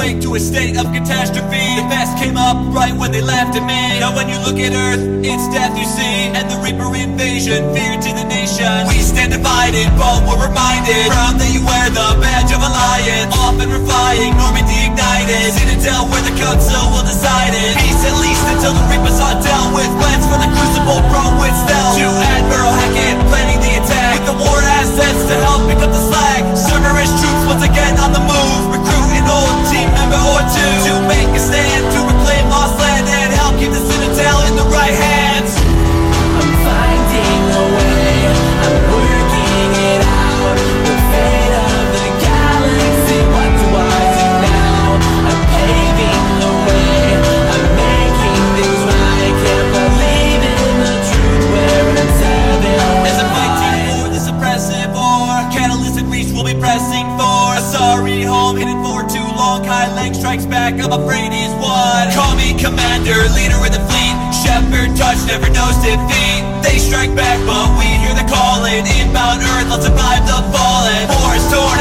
slave to a state of catastrophe. The best came up right when they laughed at me. Now when you look at Earth, it's death you see, and the Reaper invasion, fear to the nation. We stand divided, but we're reminded, proud that you wear the badge of alliance. Often we're flying, Normandy ignited, Citadel where the council will decide it. Peace at least until the Reapers are dealt with. Plans for the Crucible brought with stealth. To Admiral Hackett, planning the attack, with the war assets to help pick up the slack. Cerberus troops once again on the move, recruit an old team member or two to make a stand, to reclaim lost land and help keep the Citadel in the right hands. I'm finding a way, I'm working it out. The fate of the galaxy, what do I do now? I'm paving the way, I'm making things right. Can't believe in the truth where it's headed. As I'm fighting for this oppressive war, catalyst and reach will be pressing for a sorry home, hidden for too long. High-Lang strikes back, I'm afraid he's won. Call me commander, leader of the fleet. Shepherd touch, never knows defeat. They strike back, but we hear the calling. Inbound Earth, let's survive the fallen. War is torn